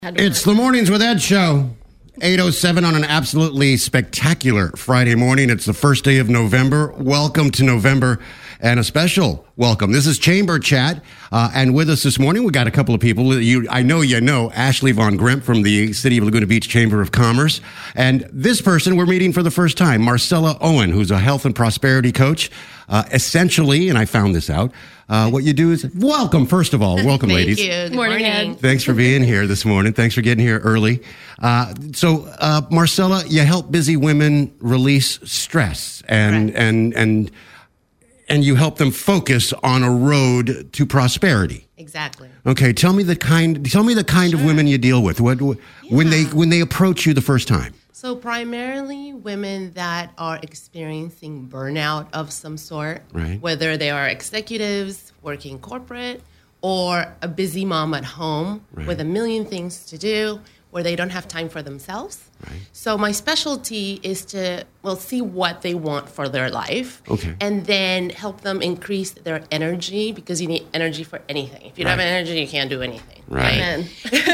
It's the Mornings with Ed show. 8:07 on an absolutely spectacular Friday morning. It's the first day of November. Welcome to November and a special welcome. This is Chamber Chat. And with us this morning, we got a couple of people. I know Ashley Von Gremp from the City of Laguna Beach Chamber of Commerce. And this person we're meeting for the first time, Marcella Owen, who's a health and prosperity coach. Essentially, and I found this out, what you do is welcome, first of all. Welcome, ladies. Thank you. Good morning. Thanks for being here this morning. Thanks for getting here early. So, Marcella, you help busy women release stress and you help them focus on a road to prosperity. Exactly. Okay, tell me the kind of women you deal with. When they approach you the first time. So primarily women that are experiencing burnout of some sort, right. Whether they are executives working corporate or a busy mom at home right. with a million things to do where they don't have time for themselves. Right. So my specialty is to, see what they want for their life and then help them increase their energy because you need energy for anything. If you don't have energy, you can't do anything. Right.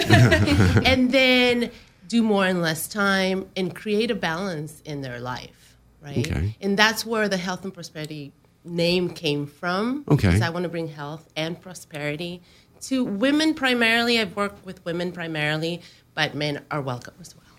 And then do more in less time and create a balance in their life, right? Okay. And that's where the health and prosperity name came from. Okay. Because I want to bring health and prosperity to women primarily. I've worked with women primarily, but men are welcome as well.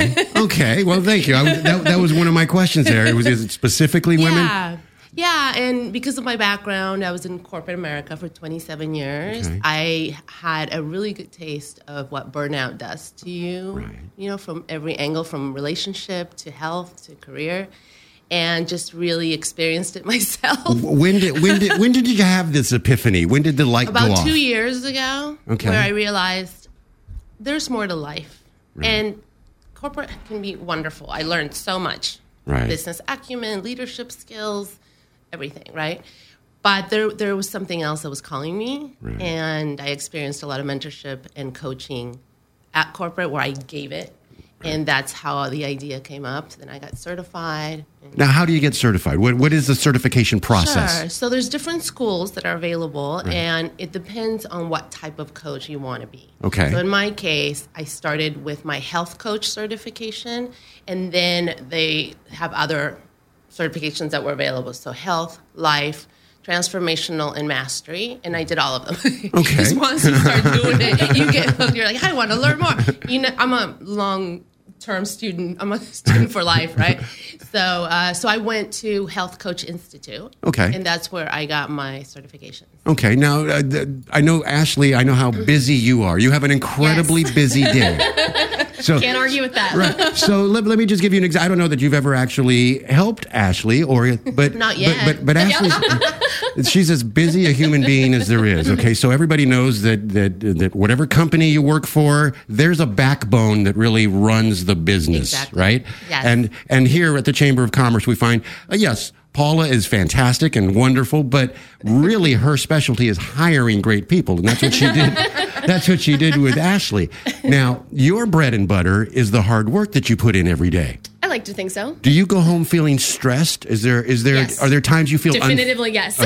Okay. Well, thank you. That was one of my questions there. Is it specifically women? Yeah, and because of my background, I was in corporate America for 27 years. Okay. I had a really good taste of what burnout does to you, from every angle, from relationship to health to career, and just really experienced it myself. When did you have this epiphany? When did the light go off? About 2 years ago, where I realized there's more to life. Right. And corporate can be wonderful. I learned so much. Right. Business acumen, leadership skills, everything, right? But there was something else that was calling me, and I experienced a lot of mentorship and coaching at corporate where I gave it, and that's how the idea came up. Then I got certified. Now, how do you get certified? What is the certification process? Sure. So there's different schools that are available, and it depends on what type of coach you want to be. Okay. So in my case, I started with my health coach certification, and then they have other certifications that were available. So health, life, transformational, and mastery. And I did all of them. Okay. Because once you start doing it, you get hooked. You're like, I want to learn more. I'm a long-term student. I'm a student for life, right? So I went to Health Coach Institute. Okay. And that's where I got my certification. Okay. Now, I know, Ashley, I know how busy you are. You have an incredibly busy day. So, can't argue with that. Right. So let me just give you an example. I don't know that you've ever actually helped Ashley, but not yet. But Ashley's she's as busy a human being as there is. Okay, so everybody knows that whatever company you work for, there's a backbone that really runs the business, exactly. right? Yes. And here at the Chamber of Commerce, we find yes. Paula is fantastic and wonderful, but really her specialty is hiring great people, and that's what she did. That's what she did with Ashley. Now, your bread and butter is the hard work that you put in every day. I like to think so. Do you go home feeling stressed? Yes. Are there times you feel definitively yes.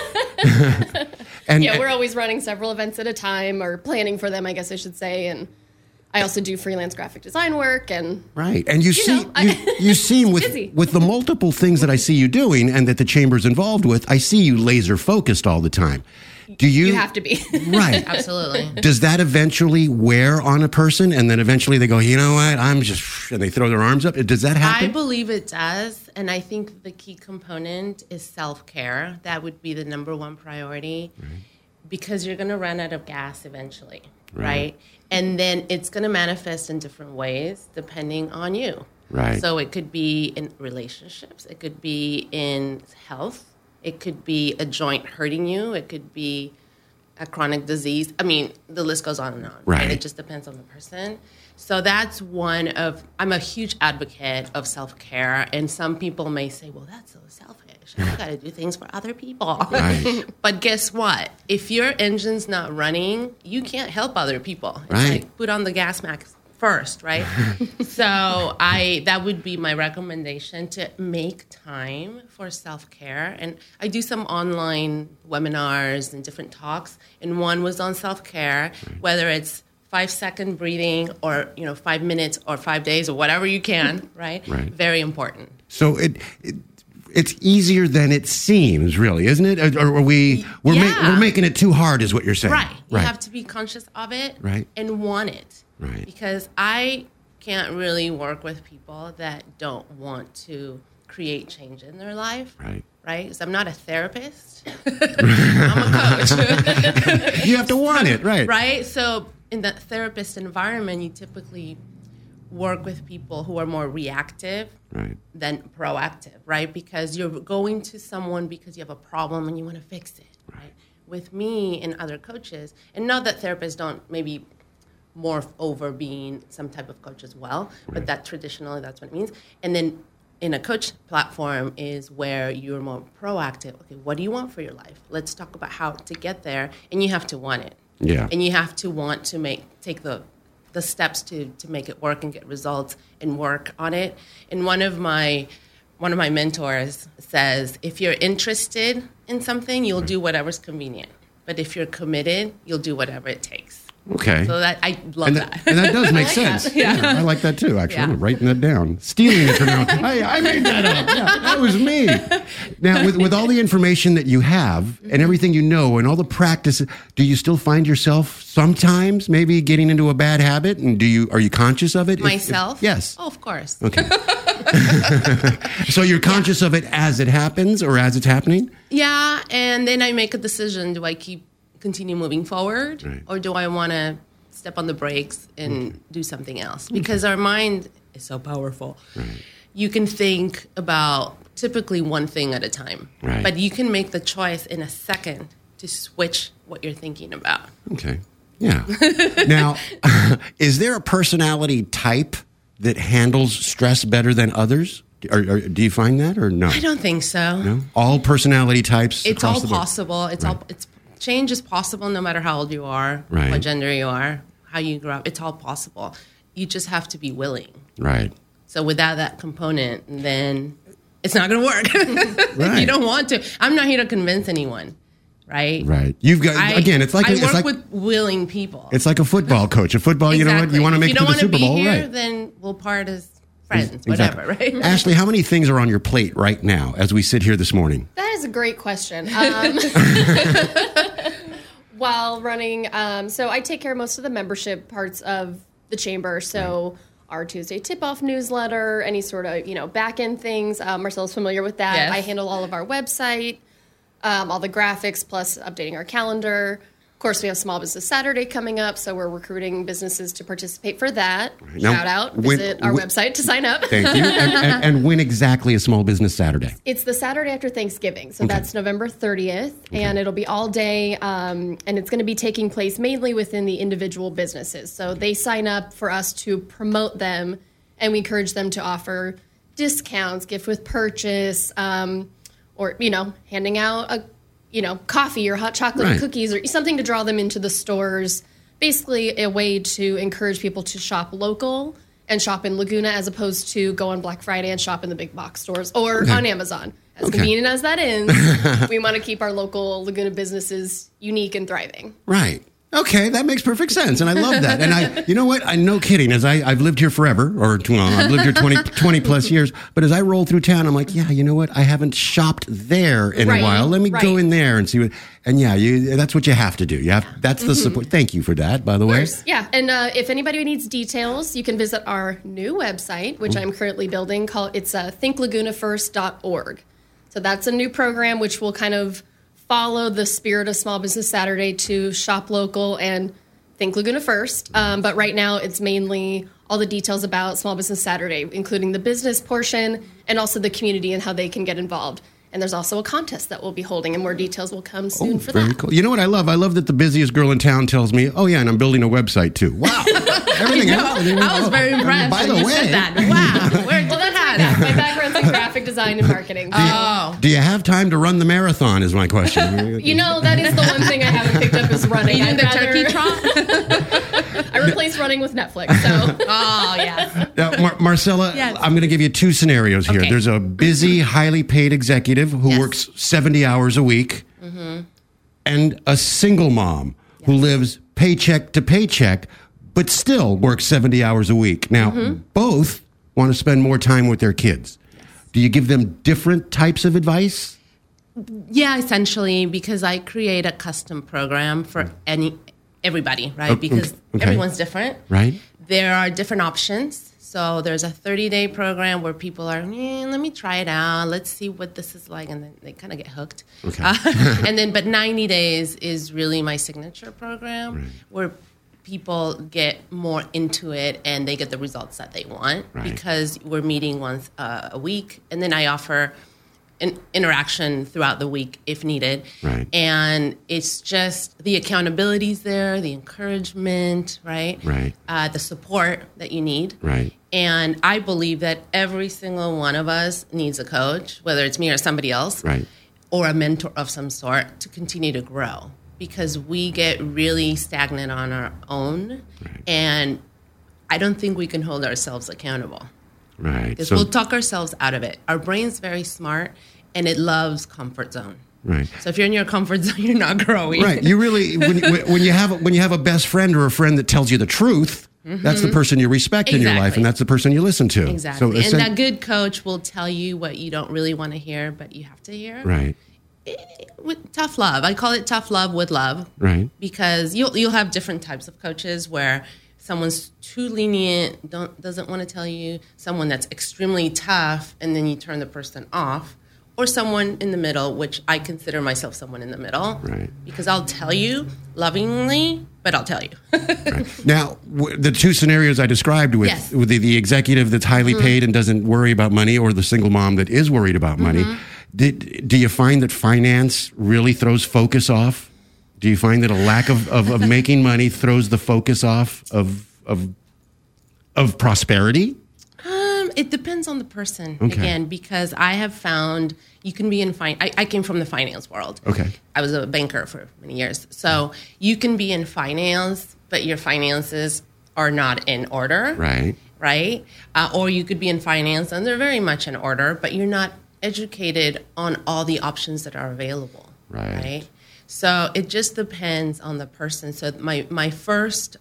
Okay. And we're always running several events at a time, or planning for them, I guess I should say, and I also do freelance graphic design work, and right. And you seem with the multiple things that I see you doing and that the chamber's involved with, I see you laser focused all the time. Do you have to be. Right. Absolutely. Does that eventually wear on a person, and then eventually they go, you know what, and they throw their arms up? Does that happen? I believe it does, and I think the key component is self-care. That would be the number one priority, because you're going to run out of gas eventually, right? And then it's going to manifest in different ways depending on you. Right. So it could be in relationships. It could be in health. It could be a joint hurting you. It could be a chronic disease. I mean, the list goes on and on. Right. It just depends on the person. So that's I'm a huge advocate of self-care. And some people may say, well, that's so selfish. I got to do things for other people. Right. But guess what? If your engine's not running, you can't help other people. It's right. like put on the gas mask first, right? So that would be my recommendation, to make time for self-care. And I do some online webinars and different talks, and one was on self-care, whether it's 5-second breathing, or 5 minutes or 5 days or whatever you can, right? Right. Very important. So it's easier than it seems, really, isn't it? Or are we're making it too hard, is what you're saying? Right. You have to be conscious of it, right, and want it. Right. Because I can't really work with people that don't want to create change in their life. Right. Right? Because I'm not a therapist. I'm a coach. You have to want it, right? Right? So in the therapist environment, you typically work with people who are more reactive than proactive, right? Because you're going to someone because you have a problem and you want to fix it, right? With me and other coaches, and not that therapists don't maybe morph over being some type of coach as well, but that traditionally that's what it means. And then in a coach platform is where you're more proactive. Okay, what do you want for your life? Let's talk about how to get there, and you have to want it. Yeah. And you have to want to take the steps to make it work and get results and work on it. And one of my mentors says, if you're interested in something, you'll do whatever's convenient. But if you're committed, you'll do whatever it takes. Okay. So I love that. And that does make sense. Yeah. I like that too, actually. Yeah. I'm writing that down. Stealing it from now. I made that up. Yeah, that was me. Now, with all the information that you have and everything you know and all the practice, do you still find yourself sometimes maybe getting into a bad habit? And are you conscious of it? Myself? Yes. Oh, of course. Okay. So you're conscious of it as it happens or as it's happening? Yeah, and then I make a decision. Do I continue moving forward, or do I want to step on the brakes and do something else? Because our mind is so powerful. Right. You can think about typically one thing at a time, but you can make the choice in a second to switch what you're thinking about. Okay. Yeah. Now, is there a personality type that handles stress better than others? Or do you find that, or no? I don't think so. No? All personality types. It's all possible. Change is possible no matter how old you are, what gender you are, how you grew up. It's all possible. You just have to be willing. Right. So without that component, then it's not going to work. If you don't want to. I'm not here to convince anyone, right? Right. You've got, again, it's like... I work with willing people. It's like a football coach. A football, you know what? You want to make it to the Super Bowl, here, right? Then we'll part as friends, whatever, right? Ashley, how many things are on your plate right now as we sit here this morning? That is a great question. While running, so I take care of most of the membership parts of the chamber. So our Tuesday tip-off newsletter, any sort of, back-end things. Marcella's familiar with that. Yes. I handle all of our website, all the graphics, plus updating our calendar. Of course, we have Small Business Saturday coming up, so we're recruiting businesses to participate for that. Now, shout out, visit our website to sign up. Thank you. And when exactly is Small Business Saturday? It's the Saturday after Thanksgiving, so that's November 30th, and it'll be all day, and it's going to be taking place mainly within the individual businesses. So they sign up for us to promote them, and we encourage them to offer discounts, gift with purchase, or, handing out a coffee or hot chocolate or cookies or something to draw them into the stores. Basically a way to encourage people to shop local and shop in Laguna as opposed to go on Black Friday and shop in the big box stores or on Amazon. As convenient as that is, we want to keep our local Laguna businesses unique and thriving. Right. Okay, that makes perfect sense, and I love that. And you know what? No kidding. As I've lived here forever, I've lived here 20 plus years. But as I roll through town, I'm like, you know what? I haven't shopped there in a while. Let me go in there and see what. And that's what you have to do. That's the support. Thank you for that, by the way. Yeah, and if anybody needs details, you can visit our new website, which I'm currently building. It's thinklagunafirst.org. So that's a new program which will kind of follow the spirit of Small Business Saturday to shop local and think Laguna first. But right now it's mainly all the details about Small Business Saturday, including the business portion and also the community and how they can get involved. And there's also a contest that we'll be holding, and more details will come soon for that. Very cool. You know what I love? I love that the busiest girl in town tells me, and I'm building a website too. Wow. Everything else. I was very impressed by the way, said that. Wow. Where did that happen? My background's in graphic design and marketing. Do you have time to run the marathon is my question. That is the one thing I haven't picked up is running. You the turkey trot? I replaced running with Netflix, so. Oh, yes. Now, Marcella, I'm going to give you two scenarios here. Okay. There's a busy, highly paid executive who works 70 hours a week, and a single mom who lives paycheck to paycheck, but still work 70 hours a week. Now, both want to spend more time with their kids. Yes. Do you give them different types of advice? Yeah, essentially, because I create a custom program for everybody, right? Because everyone's different. Right. There are different options. So there's a 30-day program where people are, let me try it out. Let's see what this is like. And then they kind of get hooked. Okay. But 90 days is really my signature program where people get more into it and they get the results that they want because we're meeting once a week. And then I offer an interaction throughout the week if needed. Right. And it's just the accountability's there, the encouragement, right? Right. The support that you need. Right. And I believe that every single one of us needs a coach, whether it's me or somebody else, right, or a mentor of some sort to continue to grow because we get really stagnant on our own. Right. And I don't think we can hold ourselves accountable. Right. Because we'll talk ourselves out of it. Our brain's very smart and it loves comfort zone. Right. So if you're in your comfort zone, you're not growing. Right. You really, when you have a best friend or a friend that tells you the truth, that's the person you respect in your life, and that's the person you listen to. Exactly. So, and that good coach will tell you what you don't really want to hear, but you have to hear. Right. With tough love. I call it tough love with love. Right. Because you'll have different types of coaches where someone's too lenient, doesn't want to tell you, someone that's extremely tough, and then you turn the person off. Or someone in the middle, which I consider myself someone in the middle. Right. Because I'll tell you lovingly, but I'll tell you. Right. Now, the two scenarios I described with the executive that's highly paid and doesn't worry about money, or the single mom that is worried about money, do you find that finance really throws focus off? Do you find that a lack of making money throws the focus off of prosperity? It depends on the person, again, because I have found you can be in I came from the finance world. Okay. I was a banker for many years. So you can be in finance, but your finances are not in order. Right. Right? Or you could be in finance, and they're very much in order, but you're not educated on all the options that are available. Right? So it just depends on the person. So my first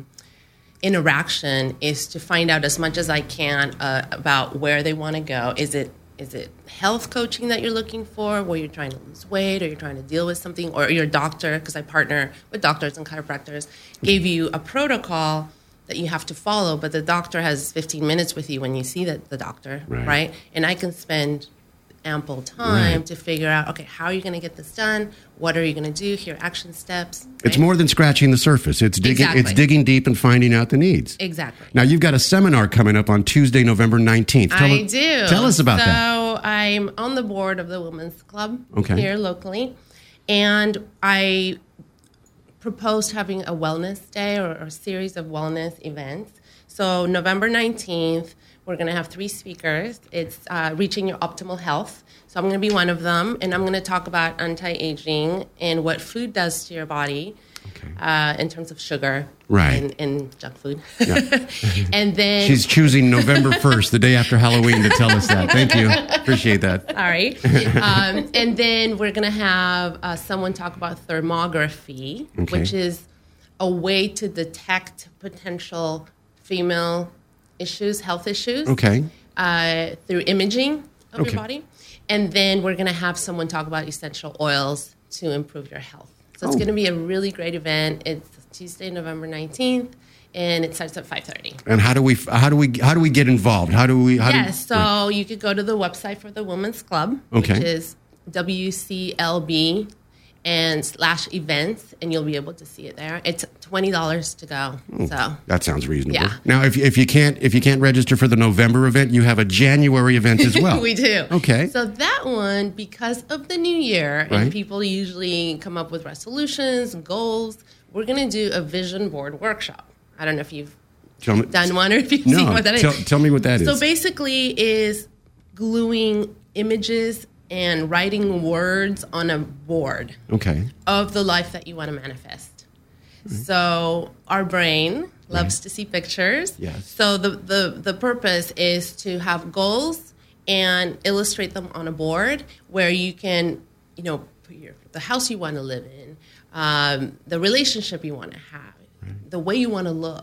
interaction is to find out as much as I can about where they want to go. Is it health coaching that you're looking for, where you're trying to lose weight, or you're trying to deal with something, or your doctor, because I partner with doctors and chiropractors, gave you a protocol that you have to follow, but the doctor has 15 minutes with you when you see the doctor, right? And I can spend ample time to figure out, okay, how are you going to get this done? What are you going to do? Here are action steps. Right? It's more than scratching the surface. It's digging. It's digging deep and finding out the needs. Exactly. Now you've got a seminar coming up on Tuesday, November 19th. I do. Tell us about that. So I'm on the board of the Women's Club here locally, and I proposed having a wellness day or a series of wellness events. So November 19th. We're going to have 3 speakers. It's Reaching Your Optimal Health. So I'm going to be one of them, and I'm going to talk about anti-aging and what food does to your body in terms of sugar and junk food. Yeah. And then she's choosing November 1st, the day after Halloween, to tell us that. Thank you. Appreciate that. All right. And then we're going to have someone talk about thermography, which is a way to detect potential female issues, health issues, through imaging of your body. And then we're going to have someone talk about essential oils to improve your health. So it's going to be a really great event. It's Tuesday, November 19th, and it starts at 5:30. And how do we get involved? So you could go to the website for the Women's Club, which is WCLB and /events, and you'll be able to see it there. It's $20 to go. So that sounds reasonable. Yeah. Now, if you can't register for the November event, you have a January event as well. We do. Okay. So that one, because of the new year, and people usually come up with resolutions and goals, we're going to do a vision board workshop. I don't know if you've done one or if you've seen what that is. Tell me what that is. So basically, is gluing images and writing words on a board of the life that you want to manifest. So our brain loves to see pictures. Yes. So the purpose is to have goals and illustrate them on a board where you can, put the house you want to live in, the relationship you want to have, the way you want to look,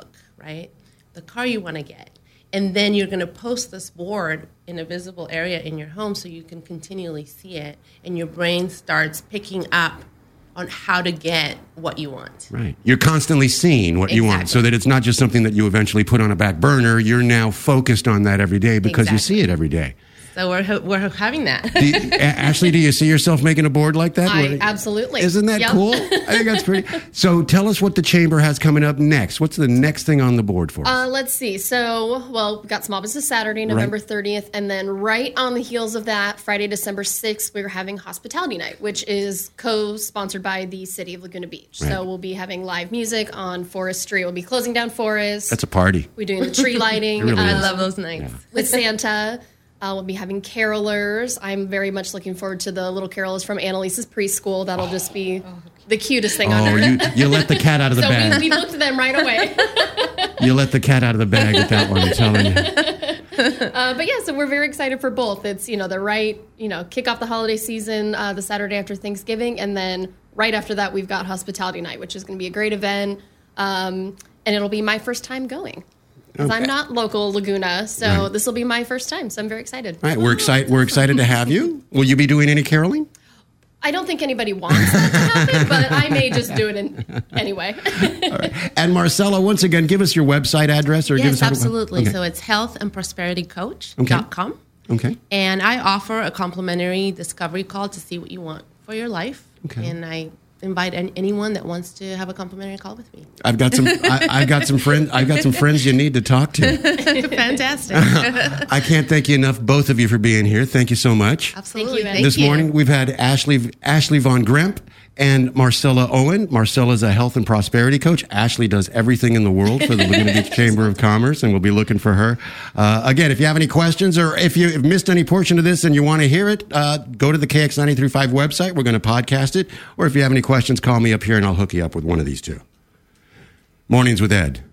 right? The car you want to get. And then you're going to post this board in a visible area in your home so you can continually see it, and your brain starts picking up on how to get what you want. Right. You're constantly seeing what you want, so that it's not just something that you eventually put on a back burner. You're now focused on that every day because you see it every day. So we're having that. Ashley, do you see yourself making a board like that? Absolutely. Isn't that cool? I think that's pretty. So tell us what the Chamber has coming up next. What's the next thing on the board for us? Let's see. So, we've got Small Business Saturday, November 30th. And then right on the heels of that, Friday, December 6th, we're having Hospitality Night, which is co-sponsored by the City of Laguna Beach. Right. So we'll be having live music on Forest Street. We'll be closing down Forest. That's a party. We're doing the tree lighting. Really I love those nights. With Santa. We'll be having carolers. I'm very much looking forward to the little carolers from Annalise's preschool. That'll just be the cutest thing on earth. You let the cat out of the bag. So we booked them right away. You let the cat out of the bag with that one, I'm telling you. But yeah, so we're very excited for both. It's, the right, kick off the holiday season the Saturday after Thanksgiving. And then right after that, we've got Hospitality Night, which is going to be a great event. And it'll be my first time going. Because I'm not local Laguna, so this will be my first time. So I'm very excited. All right, we're excited to have you. Will you be doing any caroling? I don't think anybody wants that to happen, but I may just do it anyway. All right. And Marcella, once again, give us your website address. Yes, absolutely. So it's healthandprosperitycoach.com. Okay. And I offer a complimentary discovery call to see what you want for your life. Okay. And I invite anyone that wants to have a complimentary call with me. I've got some friends you need to talk to. Fantastic. I can't thank you enough, both of you, for being here. Thank you so much. Absolutely. Thank you. This morning we've had Ashley Von Gremp and Marcella Owen. Marcella's a health and prosperity coach. Ashley does everything in the world for the Laguna Beach Chamber of Commerce, and we'll be looking for her. Again, if you have any questions or if you've missed any portion of this and you want to hear it, go to the KX935 website. We're going to podcast it. Or if you have any questions, call me up here and I'll hook you up with one of these two. Mornings with Ed.